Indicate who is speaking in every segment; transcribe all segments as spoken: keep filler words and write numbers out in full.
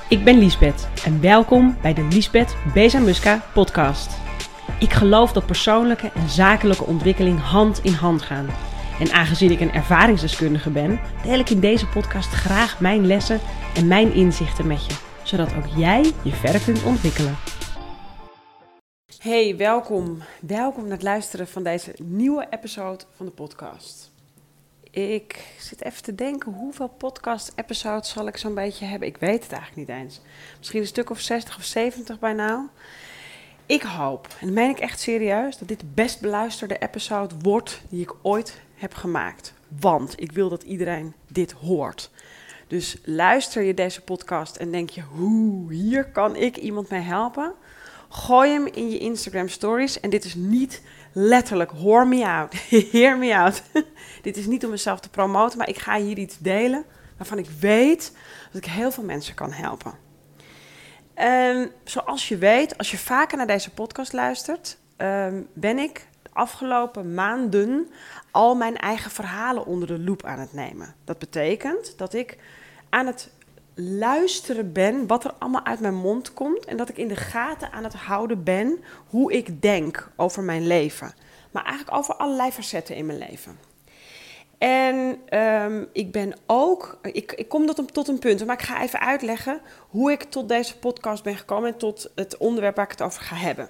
Speaker 1: Ik ben Liesbeth en welkom bij de Liesbeth Bezamuska podcast. Ik geloof dat persoonlijke en zakelijke ontwikkeling hand in hand gaan. En aangezien ik een ervaringsdeskundige ben, deel ik in deze podcast graag mijn lessen en mijn inzichten met je, zodat ook jij je verder kunt ontwikkelen. Hey, welkom. Welkom naar het luisteren van deze nieuwe episode van de podcast. Ik zit even te denken, hoeveel podcast-episodes zal ik zo'n beetje hebben? Ik weet het eigenlijk niet eens. Misschien een stuk of zestig of zeventig bij nou. Ik hoop, en dat meen ik echt serieus, dat dit de best beluisterde episode wordt die ik ooit heb gemaakt. Want ik wil dat iedereen dit hoort. Dus luister je deze podcast en denk je, hoe, hier kan ik iemand mee helpen? Gooi hem in je Instagram stories. En dit is niet letterlijk, hoor me out, hear me out. Dit is niet om mezelf te promoten, maar ik ga hier iets delen waarvan ik weet dat ik heel veel mensen kan helpen. En zoals je weet, als je vaker naar deze podcast luistert, um, ben ik de afgelopen maanden al mijn eigen verhalen onder de loep aan het nemen. Dat betekent dat ik aan het luisteren ben wat er allemaal uit mijn mond komt en dat ik in de gaten aan het houden ben hoe ik denk over mijn leven. Maar eigenlijk over allerlei facetten in mijn leven. En um, ik ben ook, ik, ik kom tot, tot een punt, maar ik ga even uitleggen hoe ik tot deze podcast ben gekomen en tot het onderwerp waar ik het over ga hebben.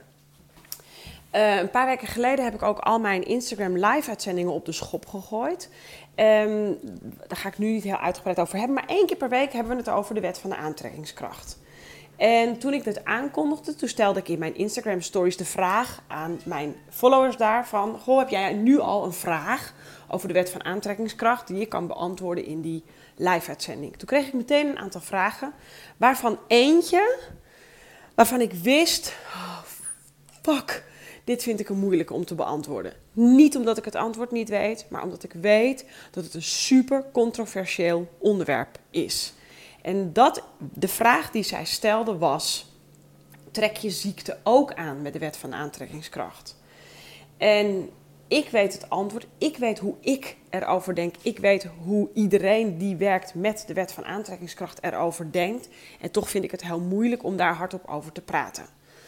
Speaker 1: Uh, een paar weken geleden heb ik ook al mijn Instagram live uitzendingen op de schop gegooid. Um, daar ga ik nu niet heel uitgebreid over hebben, maar één keer per week hebben we het over de wet van de aantrekkingskracht. En toen ik dit aankondigde, toen stelde ik in mijn Instagram stories de vraag aan mijn followers daarvan: goh, heb jij nu al een vraag over de wet van aantrekkingskracht die je kan beantwoorden in die live-uitzending? Toen kreeg ik meteen een aantal vragen, waarvan eentje, waarvan ik wist, oh, fuck, dit vind ik een moeilijke om te beantwoorden. Niet omdat ik het antwoord niet weet, maar omdat ik weet dat het een super controversieel onderwerp is. En dat, de vraag die zij stelde was: trek je ziekte ook aan met de wet van de aantrekkingskracht? En ik weet het antwoord, ik weet hoe ik erover denk, ik weet hoe iedereen die werkt met de wet van aantrekkingskracht erover denkt. En toch vind ik het heel moeilijk om daar hardop over te praten.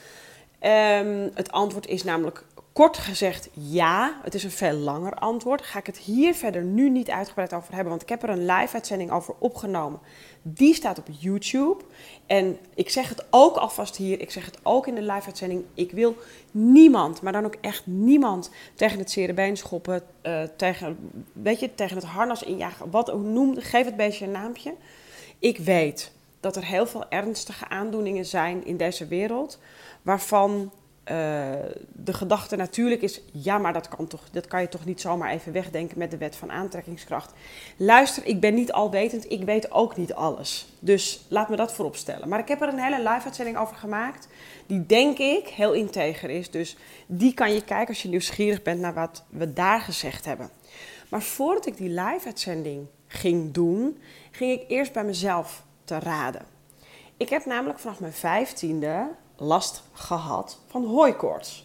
Speaker 1: Um, het antwoord is namelijk kort gezegd ja. Het is een veel langer antwoord. Daar ga ik het hier verder nu niet uitgebreid over hebben, want ik heb er een live uitzending over opgenomen. Die staat op YouTube. En ik zeg het ook alvast hier, ik zeg het ook in de live uitzending. Ik wil niemand, maar dan ook echt niemand, tegen het zere been schoppen, uh, tegen, weet je, tegen het harnas injagen. Wat ook noem, geef het beestje een naampje. Ik weet dat er heel veel ernstige aandoeningen zijn in deze wereld, waarvan uh, de gedachte natuurlijk is, ja, maar dat kan, toch, dat kan je toch niet zomaar even wegdenken met de wet van aantrekkingskracht. Luister, ik ben niet alwetend, ik weet ook niet alles. Dus laat me dat voorop stellen. Maar ik heb er een hele live-uitzending over gemaakt, die denk ik heel integer is. Dus die kan je kijken als je nieuwsgierig bent naar wat we daar gezegd hebben. Maar voordat ik die live-uitzending ging doen, ging ik eerst bij mezelf te raden. Ik heb namelijk vanaf mijn vijftiende last gehad van hooikoorts.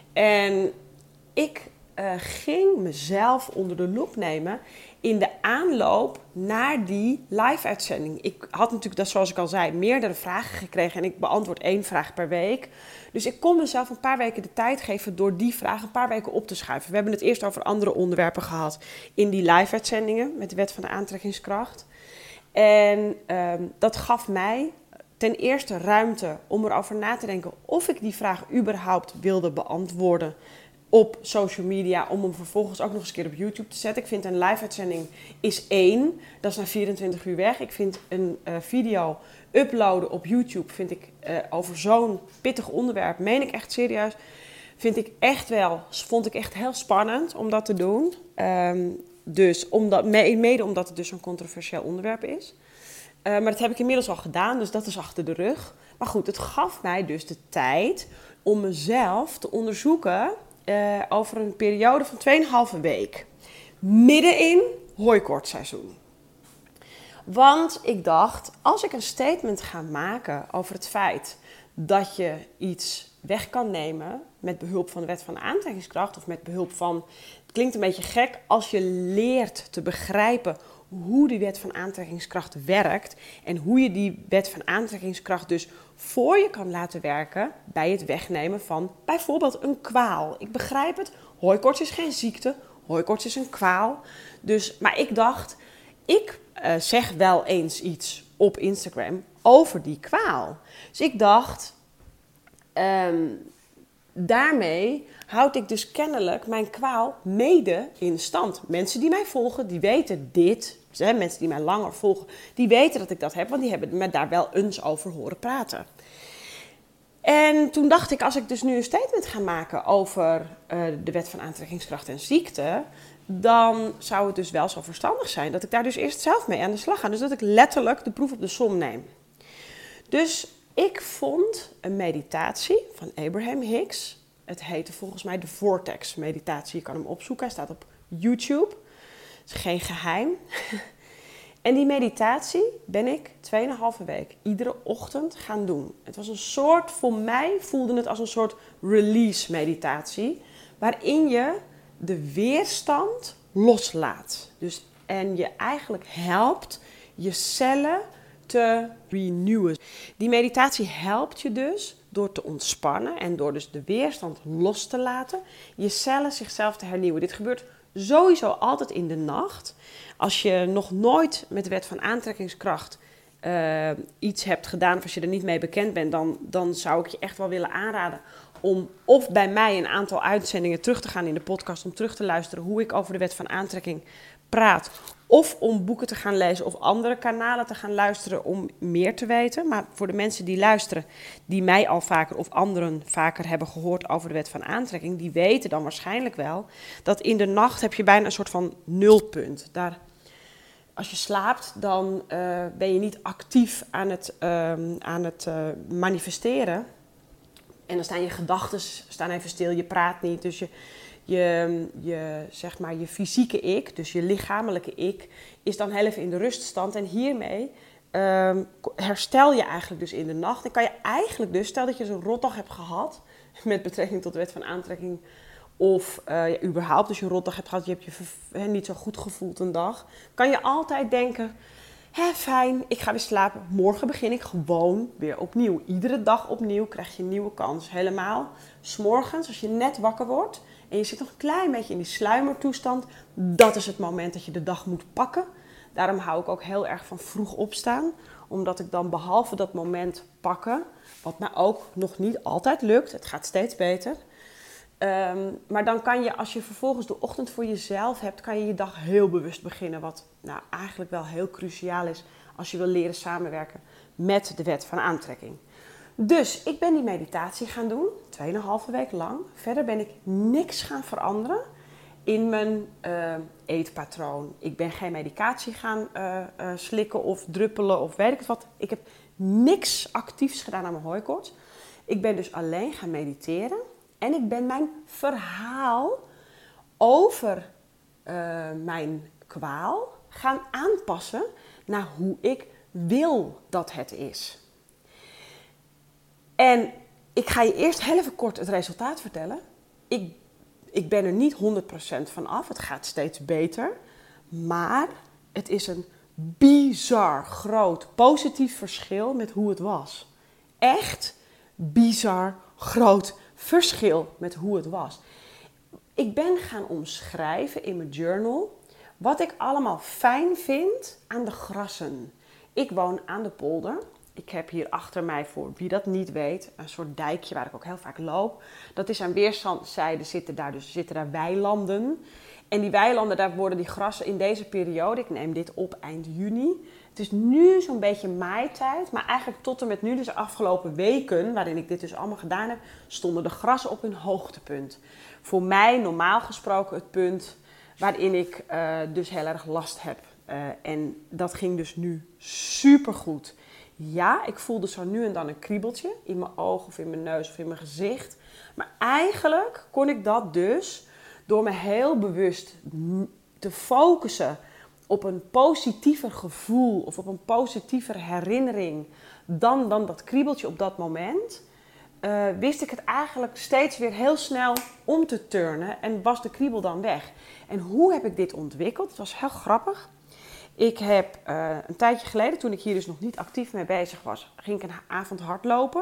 Speaker 1: En ik uh, ging mezelf onder de loep nemen in de aanloop naar die live-uitzending. Ik had natuurlijk, dat, zoals ik al zei, meerdere vragen gekregen en ik beantwoord één vraag per week. Dus ik kon mezelf een paar weken de tijd geven door die vraag een paar weken op te schuiven. We hebben het eerst over andere onderwerpen gehad in die live-uitzendingen met de wet van de aantrekkingskracht. En um, dat gaf mij ten eerste ruimte om erover na te denken of ik die vraag überhaupt wilde beantwoorden op social media, om hem vervolgens ook nog eens een keer op YouTube te zetten. Ik vind een live-uitzending is één, dat is na vierentwintig uur weg. Ik vind een uh, video uploaden op YouTube, vind ik uh, over zo'n pittig onderwerp, meen ik echt serieus, vind ik echt wel, vond ik echt heel spannend om dat te doen. Um, dus omdat, mede omdat het dus zo'n controversieel onderwerp is. Uh, maar dat heb ik inmiddels al gedaan, dus dat is achter de rug. Maar goed, het gaf mij dus de tijd om mezelf te onderzoeken uh, over een periode van twee en een halve week. Midden in hooikoortsseizoen. Want ik dacht, als ik een statement ga maken over het feit dat je iets weg kan nemen met behulp van de wet van de aantrekkingskracht of met behulp van, het klinkt een beetje gek, als je leert te begrijpen hoe die wet van aantrekkingskracht werkt en hoe je die wet van aantrekkingskracht dus voor je kan laten werken bij het wegnemen van bijvoorbeeld een kwaal. Ik begrijp het, hooikoorts is geen ziekte, hooikoorts is een kwaal. Dus, maar ik dacht, ik uh, zeg wel eens iets op Instagram over die kwaal. Dus ik dacht, um, daarmee houd ik dus kennelijk mijn kwaal mede in stand. Mensen die mij volgen, die weten dit. Hè, mensen die mij langer volgen, die weten dat ik dat heb. Want die hebben me daar wel eens over horen praten. En toen dacht ik, als ik dus nu een statement ga maken over uh, de wet van aantrekkingskracht en ziekte, dan zou het dus wel zo verstandig zijn dat ik daar dus eerst zelf mee aan de slag ga. Dus dat ik letterlijk de proef op de som neem. Dus ik vond een meditatie van Abraham Hicks. Het heette volgens mij de Vortex meditatie. Je kan hem opzoeken, hij staat op YouTube. Het is geen geheim. En die meditatie ben ik tweeënhalve week iedere ochtend gaan doen. Het was een soort, voor mij voelde het als een soort release meditatie. Waarin je de weerstand loslaat. Dus, en je eigenlijk helpt je cellen te renewen. Die meditatie helpt je dus door te ontspannen en door dus de weerstand los te laten, je cellen zichzelf te hernieuwen. Dit gebeurt sowieso altijd in de nacht. Als je nog nooit met de wet van aantrekkingskracht uh, iets hebt gedaan, of als je er niet mee bekend bent, dan, dan zou ik je echt wel willen aanraden om of bij mij een aantal uitzendingen terug te gaan in de podcast, om terug te luisteren hoe ik over de wet van aantrekking praat. Of om boeken te gaan lezen of andere kanalen te gaan luisteren om meer te weten. Maar voor de mensen die luisteren, die mij al vaker of anderen vaker hebben gehoord over de wet van aantrekking, die weten dan waarschijnlijk wel dat in de nacht heb je bijna een soort van nulpunt. Daar, als je slaapt, dan uh, ben je niet actief aan het, uh, aan het uh, manifesteren. En dan staan je gedachten staan even stil, je praat niet, dus je... Je, je, zeg maar, je fysieke ik, dus je lichamelijke ik, is dan heel even in de ruststand. En hiermee um, herstel je eigenlijk dus in de nacht. En kan je eigenlijk dus, stel dat je zo'n rotdag hebt gehad, met betrekking tot de wet van aantrekking, of uh, ja, überhaupt dus je rotdag hebt gehad, je hebt je he, niet zo goed gevoeld een dag, kan je altijd denken, hé, fijn, ik ga weer slapen, morgen begin ik gewoon weer opnieuw. Iedere dag opnieuw krijg je een nieuwe kans. Helemaal 's morgens, als je net wakker wordt en je zit nog een klein beetje in die sluimertoestand, dat is het moment dat je de dag moet pakken. Daarom hou ik ook heel erg van vroeg opstaan, omdat ik dan behalve dat moment pakken, wat mij ook nog niet altijd lukt, het gaat steeds beter. Um, maar dan kan je, als je vervolgens de ochtend voor jezelf hebt, kan je je dag heel bewust beginnen. Wat nou eigenlijk wel heel cruciaal is als je wil leren samenwerken met de wet van aantrekking. Dus ik ben die meditatie gaan doen, tweeënhalve week lang. Verder ben ik niks gaan veranderen in mijn uh, eetpatroon. Ik ben geen medicatie gaan uh, uh, slikken of druppelen of weet ik het wat. Ik heb niks actiefs gedaan aan mijn hooikoorts. Ik ben dus alleen gaan mediteren. En ik ben mijn verhaal over uh, mijn kwaal gaan aanpassen naar hoe ik wil dat het is. En ik ga je eerst heel even kort het resultaat vertellen. Ik, ik ben er niet honderd procent van af. Het gaat steeds beter. Maar het is een bizar groot positief verschil met hoe het was. Echt bizar groot verschil met hoe het was. Ik ben gaan omschrijven in mijn journal wat ik allemaal fijn vind aan de grassen. Ik woon aan de polder. Ik heb hier achter mij, voor wie dat niet weet, een soort dijkje waar ik ook heel vaak loop. Dat is aan weerszijden zitten daar dus zitten daar weilanden. En die weilanden, daar worden die grassen in deze periode, ik neem dit op eind juni. Het is nu zo'n beetje maaitijd, maar eigenlijk tot en met nu, dus de afgelopen weken, waarin ik dit dus allemaal gedaan heb, stonden de grassen op hun hoogtepunt. Voor mij normaal gesproken het punt waarin ik uh, dus heel erg last heb. Uh, en dat ging dus nu supergoed. Ja, ik voelde zo nu en dan een kriebeltje in mijn oog of in mijn neus of in mijn gezicht. Maar eigenlijk kon ik dat dus door me heel bewust te focussen op een positiever gevoel of op een positiever herinnering dan, dan dat kriebeltje op dat moment, uh, wist ik het eigenlijk steeds weer heel snel om te turnen en was de kriebel dan weg. En hoe heb ik dit ontwikkeld? Het was heel grappig. Ik heb uh, een tijdje geleden, toen ik hier dus nog niet actief mee bezig was, ging ik een avond hardlopen.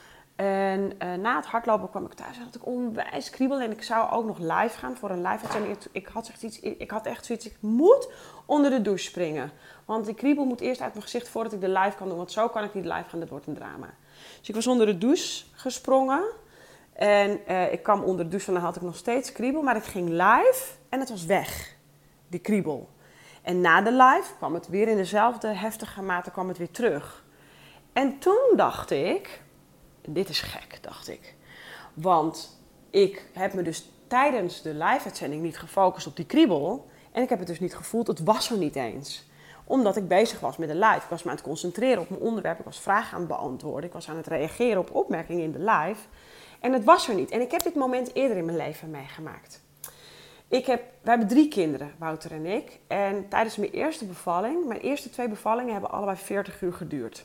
Speaker 1: En uh, na het hardlopen kwam ik thuis en had ik onwijs kriebel. En ik zou ook nog live gaan voor een live uitzending. Ik had echt, iets, ik had echt zoiets, ik moet onder de douche springen. Want die kriebel moet eerst uit mijn gezicht voordat ik de live kan doen. Want zo kan ik niet live gaan, dat wordt een drama. Dus ik was onder de douche gesprongen. En uh, ik kwam onder de douche en dan had ik nog steeds kriebel. Maar ik ging live en het was weg, die kriebel. En na de live kwam het weer in dezelfde heftige mate kwam het weer terug. En toen dacht ik, dit is gek, dacht ik. Want ik heb me dus tijdens de live-uitzending niet gefocust op die kriebel. En ik heb het dus niet gevoeld, het was er niet eens. Omdat ik bezig was met de live. Ik was me aan het concentreren op mijn onderwerp. Ik was vragen aan het beantwoorden. Ik was aan het reageren op opmerkingen in de live. En het was er niet. En ik heb dit moment eerder in mijn leven meegemaakt. Ik heb, we hebben drie kinderen, Wouter en ik. En tijdens mijn eerste bevalling, mijn eerste twee bevallingen hebben allebei veertig uur geduurd.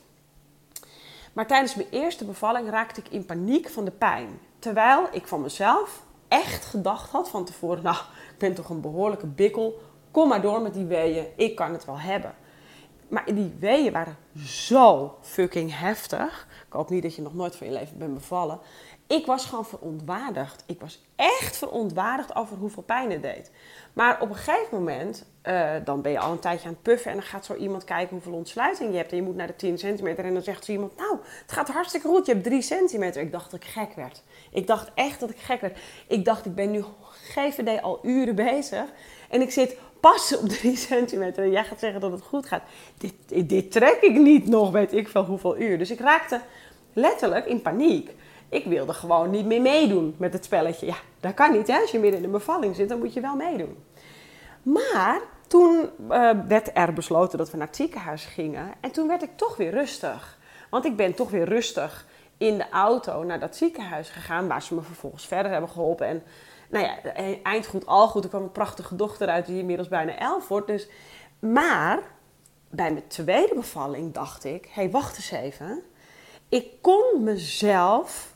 Speaker 1: Maar tijdens mijn eerste bevalling raakte ik in paniek van de pijn. Terwijl ik van mezelf echt gedacht had van tevoren, nou, ik ben toch een behoorlijke bikkel. Kom maar door met die weeën, ik kan het wel hebben. Maar die weeën waren zo fucking heftig. Ik hoop niet dat je nog nooit van je leven bent bevallen. Ik was gewoon verontwaardigd. Ik was echt verontwaardigd over hoeveel pijn het deed. Maar op een gegeven moment, uh, dan ben je al een tijdje aan het puffen en dan gaat zo iemand kijken hoeveel ontsluiting je hebt. En je moet naar de tien centimeter en dan zegt zo iemand, nou, het gaat hartstikke goed, je hebt drie centimeter. Ik dacht dat ik gek werd. Ik dacht echt dat ik gek werd. Ik dacht, ik ben nu G V D al uren bezig en ik zit pas op drie centimeter en jij gaat zeggen dat het goed gaat. Dit, dit trek ik niet nog, weet ik veel hoeveel uur. Dus ik raakte letterlijk in paniek. Ik wilde gewoon niet meer meedoen met het spelletje. Ja, dat kan niet, hè? Als je midden in de bevalling zit, dan moet je wel meedoen. Maar toen uh, werd er besloten dat we naar het ziekenhuis gingen. En toen werd ik toch weer rustig. Want ik ben toch weer rustig in de auto naar dat ziekenhuis gegaan, waar ze me vervolgens verder hebben geholpen. En nou ja, eind goed, al goed. Er kwam een prachtige dochter uit die inmiddels bijna elf wordt. Dus, maar bij mijn tweede bevalling dacht ik, hé, hey, wacht eens even. Ik kon mezelf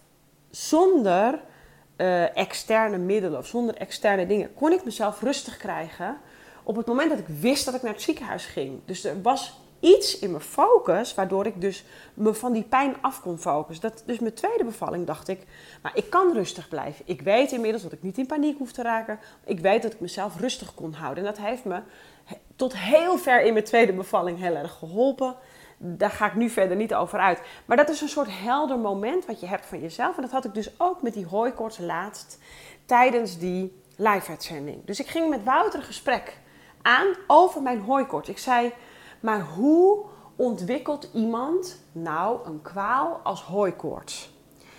Speaker 1: zonder uh, externe middelen of zonder externe dingen, kon ik mezelf rustig krijgen op het moment dat ik wist dat ik naar het ziekenhuis ging. Dus er was iets in mijn focus, waardoor ik dus me van die pijn af kon focussen. Dat, dus mijn tweede bevalling dacht ik, maar ik kan rustig blijven. Ik weet inmiddels dat ik niet in paniek hoef te raken. Ik weet dat ik mezelf rustig kon houden. En dat heeft me tot heel ver in mijn tweede bevalling heel erg geholpen. Daar ga ik nu verder niet over uit. Maar dat is een soort helder moment wat je hebt van jezelf. En dat had ik dus ook met die hooikoorts laatst tijdens die live-uitzending. Dus ik ging met Wouter een gesprek aan over mijn hooikoorts. Ik zei, maar hoe ontwikkelt iemand nou een kwaal als hooikoorts?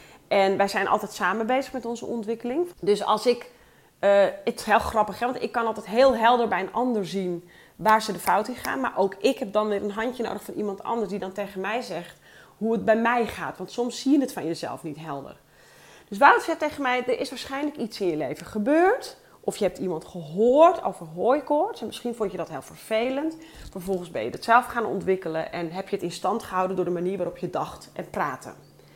Speaker 1: En wij zijn altijd samen bezig met onze ontwikkeling. Dus als ik, uh, het is heel grappig, hè? Want ik kan altijd heel helder bij een ander zien waar ze de fout in gaan. Maar ook ik heb dan weer een handje nodig van iemand anders die dan tegen mij zegt hoe het bij mij gaat. Want soms zie je het van jezelf niet helder. Dus Wouter zei tegen mij, er is waarschijnlijk iets in je leven gebeurd. Of je hebt iemand gehoord over hooikoorts en misschien vond je dat heel vervelend. Vervolgens ben je het zelf gaan ontwikkelen en heb je het in stand gehouden door de manier waarop je dacht en praatte.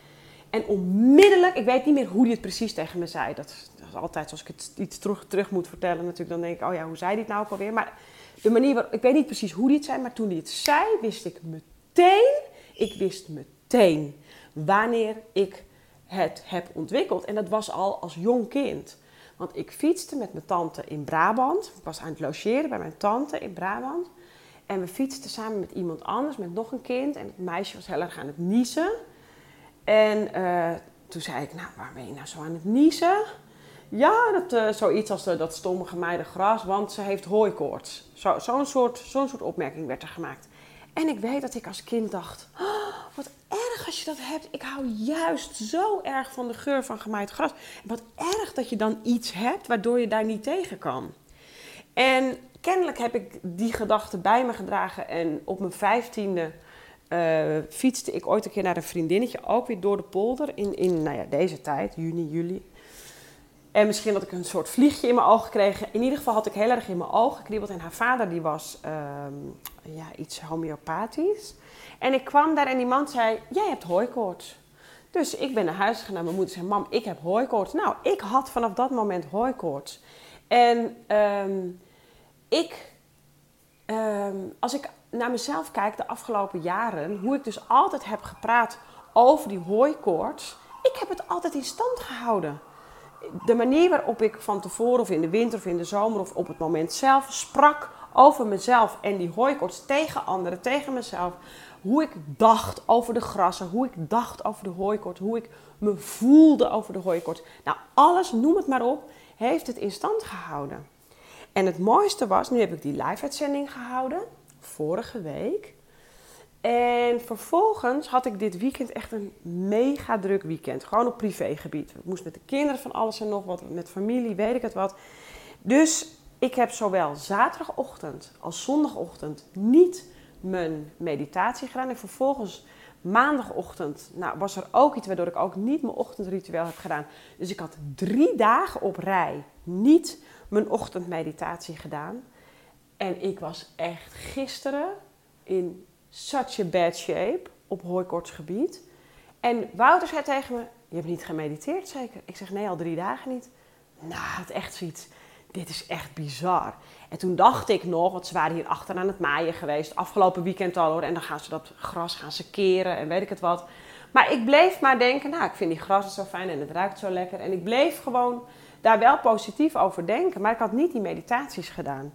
Speaker 1: En onmiddellijk, ik weet niet meer hoe hij het precies tegen me zei. Dat is, dat is altijd, als ik het iets terug, terug moet vertellen natuurlijk, dan denk ik, oh ja, hoe zei hij het nou ook alweer? Maar de manier waarop, ik weet niet precies hoe hij het zei, maar toen hij het zei, wist ik meteen, ik wist meteen wanneer ik het heb ontwikkeld. En dat was al als jong kind. Want ik fietste met mijn tante in Brabant. Ik was aan het logeren bij mijn tante in Brabant. En we fietsten samen met iemand anders, met nog een kind. En het meisje was heel erg aan het niezen. En uh, toen zei ik, nou, waar ben je nou zo aan het niezen? Ja, dat, uh, zoiets als uh, dat stomme gemeide gras, want ze heeft hooikoorts. Zo, zo'n soort, zo'n soort opmerking werd er gemaakt. En ik weet dat ik als kind dacht, oh, wat erg als je dat hebt. Ik hou juist zo erg van de geur van gemaaid gras. En wat erg dat je dan iets hebt waardoor je daar niet tegen kan. En kennelijk heb ik die gedachte bij me gedragen. En op mijn vijftiende uh, fietste ik ooit een keer naar een vriendinnetje. Ook weer door de polder in, in nou ja, deze tijd, juni, juli. En misschien had ik een soort vliegje in mijn oog gekregen. In ieder geval had ik heel erg in mijn ogen gekriebeld. En haar vader die was um, ja, iets homeopathisch. En ik kwam daar en die man zei, jij hebt hooikoorts. Dus ik ben naar huis gegaan naar mijn moeder en zei, mam, ik heb hooikoorts. Nou, ik had vanaf dat moment hooikoorts. En um, ik, um, als ik naar mezelf kijk de afgelopen jaren, hoe ik dus altijd heb gepraat over die hooikoorts, ik heb het altijd in stand gehouden. De manier waarop ik van tevoren of in de winter of in de zomer of op het moment zelf sprak over mezelf en die hooikoorts tegen anderen, tegen mezelf. Hoe ik dacht over de grassen, hoe ik dacht over de hooikoorts, hoe ik me voelde over de hooikoorts. Nou, alles, noem het maar op, heeft het in stand gehouden. En het mooiste was, nu heb ik die live-uitzending gehouden, vorige week. En vervolgens had ik dit weekend echt een mega druk weekend. Gewoon op privégebied. Ik moest met de kinderen van alles en nog wat, met familie, weet ik het wat. Dus ik heb zowel zaterdagochtend als zondagochtend niet mijn meditatie gedaan. En vervolgens maandagochtend nou, was er ook iets waardoor ik ook niet mijn ochtendritueel heb gedaan. Dus ik had drie dagen op rij niet mijn ochtendmeditatie gedaan. En ik was echt gisteren in such a bad shape op hooikoortsgebied. En Wouter zei tegen me, je hebt niet gemediteerd zeker? Ik zeg, nee, al drie dagen niet. Nou, het echt zoiets, dit is echt bizar. En toen dacht ik nog, want ze waren hier achter aan het maaien geweest, afgelopen weekend al hoor. En dan gaan ze dat gras gaan ze keren en weet ik het wat. Maar ik bleef maar denken, nou, ik vind die grassen zo fijn en het ruikt zo lekker. En ik bleef gewoon daar wel positief over denken, maar ik had niet die meditaties gedaan.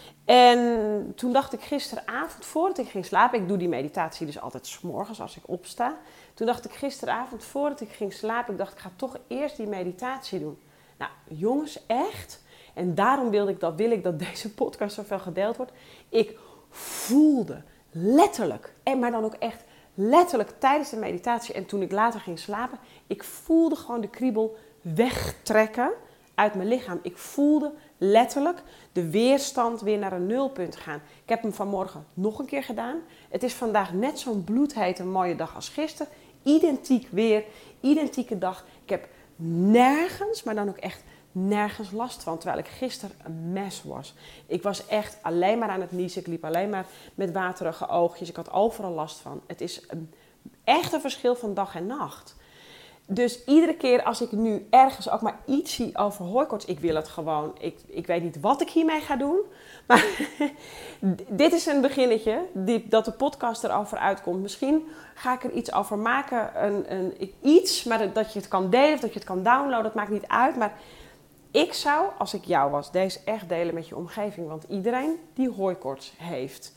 Speaker 1: En toen dacht ik gisteravond, voordat ik ging slapen, ik doe die meditatie dus altijd 's morgens als ik opsta. Toen dacht ik gisteravond, voordat ik ging slapen, ik dacht ik ga toch eerst die meditatie doen. Nou jongens, echt. En daarom wil ik dat, wil ik dat deze podcast zoveel gedeeld wordt. Ik voelde letterlijk, en maar dan ook echt letterlijk tijdens de meditatie en toen ik later ging slapen, ik voelde gewoon de kriebel wegtrekken uit mijn lichaam. Ik voelde letterlijk de weerstand weer naar een nulpunt gaan. Ik heb hem vanmorgen nog een keer gedaan. Het is vandaag net zo'n bloedhete mooie dag als gisteren. Identiek weer, identieke dag. Ik heb nergens, maar dan ook echt nergens last van. Terwijl ik gisteren een mes was. Ik was echt alleen maar aan het niezen. Ik liep alleen maar met waterige oogjes. Ik had overal last van. Het is een, echt een verschil van dag en nacht. Dus iedere keer als ik nu ergens ook maar iets zie over hooikoorts, ik wil het gewoon. Ik, ik weet niet wat ik hiermee ga doen. Maar dit is een beginnetje, die, dat de podcast erover uitkomt. Misschien ga ik er iets over maken, een, een, iets, maar dat je het kan delen of dat je het kan downloaden, dat maakt niet uit. Maar ik zou, als ik jou was, deze echt delen met je omgeving. Want iedereen die hooikoorts heeft,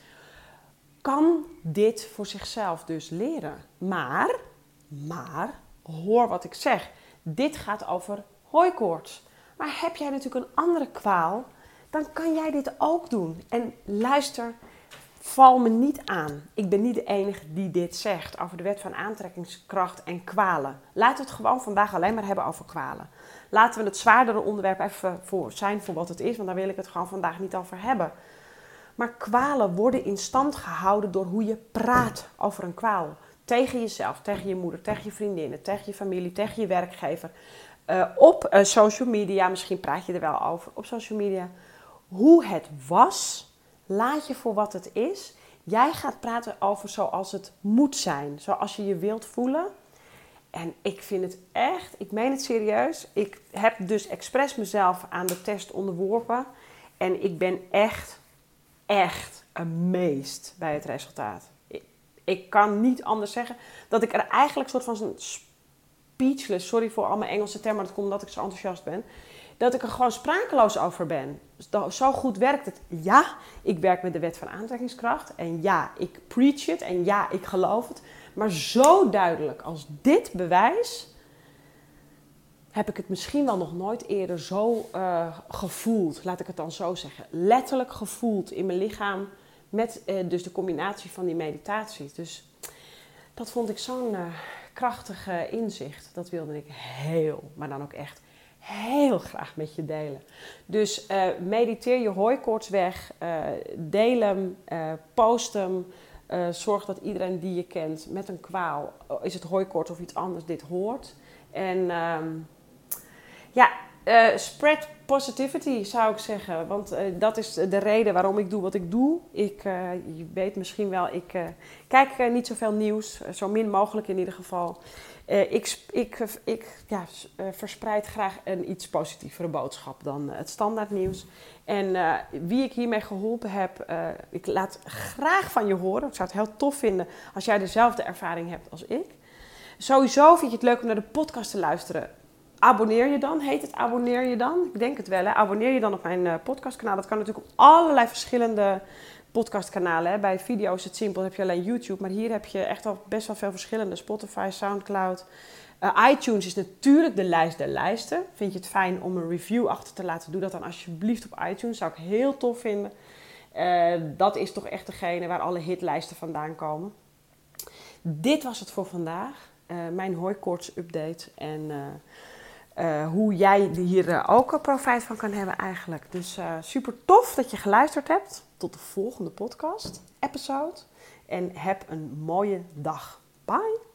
Speaker 1: kan dit voor zichzelf dus leren. Maar, maar... hoor wat ik zeg. Dit gaat over hooikoorts. Maar heb jij natuurlijk een andere kwaal, dan kan jij dit ook doen. En luister, val me niet aan. Ik ben niet de enige die dit zegt over de wet van aantrekkingskracht en kwalen. Laten we het gewoon vandaag alleen maar hebben over kwalen. Laten we het zwaardere onderwerp even voor zijn voor wat het is, want daar wil ik het gewoon vandaag niet over hebben. Maar kwalen worden in stand gehouden door hoe je praat over een kwaal. Tegen jezelf, tegen je moeder, tegen je vriendinnen, tegen je familie, tegen je werkgever. Uh, op uh, social media, misschien praat je er wel over, op social media. Hoe het was, laat je voor wat het is. Jij gaat praten over zoals het moet zijn, zoals je je wilt voelen. En ik vind het echt, ik meen het serieus. Ik heb dus expres mezelf aan de test onderworpen. En ik ben echt, echt amazed bij het resultaat. Ik kan niet anders zeggen dat ik er eigenlijk een soort van speechless, sorry voor al mijn Engelse termen, maar dat komt omdat ik zo enthousiast ben, dat ik er gewoon sprakeloos over ben. Zo goed werkt het. Ja, ik werk met de wet van aantrekkingskracht en ja, ik preach het en ja, ik geloof het. Maar zo duidelijk als dit bewijs heb ik het misschien wel nog nooit eerder zo uh, gevoeld, laat ik het dan zo zeggen. Letterlijk gevoeld in mijn lichaam. Met eh, dus de combinatie van die meditaties. Dus dat vond ik zo'n uh, krachtig uh, inzicht. Dat wilde ik heel, maar dan ook echt heel graag met je delen. Dus uh, mediteer je hooikoorts weg. Uh, deel hem, uh, post hem. Uh, zorg dat iedereen die je kent met een kwaal, is het hooikoorts of iets anders, dit hoort. En um, ja... uh, spread positivity zou ik zeggen. Want uh, dat is de reden waarom ik doe wat ik doe. Ik, uh, je weet misschien wel, ik uh, kijk uh, niet zoveel nieuws. Uh, zo min mogelijk in ieder geval. Uh, ik ik, ik ja, uh, verspreid graag een iets positievere boodschap dan uh, het standaardnieuws. En uh, wie ik hiermee geholpen heb, uh, ik laat graag van je horen. Ik zou het heel tof vinden als jij dezelfde ervaring hebt als ik. Sowieso vind je het leuk om naar de podcast te luisteren. Abonneer je dan? Heet het abonneer je dan? Ik denk het wel. Hè? Abonneer je dan op mijn uh, podcastkanaal. Dat kan natuurlijk op allerlei verschillende podcastkanalen. Hè? Bij video is het simpel, heb je alleen YouTube. Maar hier heb je echt wel best wel veel verschillende. Spotify, Soundcloud. Uh, iTunes is natuurlijk de lijst der lijsten. Vind je het fijn om een review achter te laten? Doe dat dan alsjeblieft op iTunes. Zou ik heel tof vinden. Uh, dat is toch echt degene waar alle hitlijsten vandaan komen. Dit was het voor vandaag. Uh, mijn hooikoorts update. En uh, uh, hoe jij hier uh, ook profijt van kan hebben eigenlijk. Dus uh, super tof dat je geluisterd hebt. Tot de volgende podcast episode. En heb een mooie dag. Bye!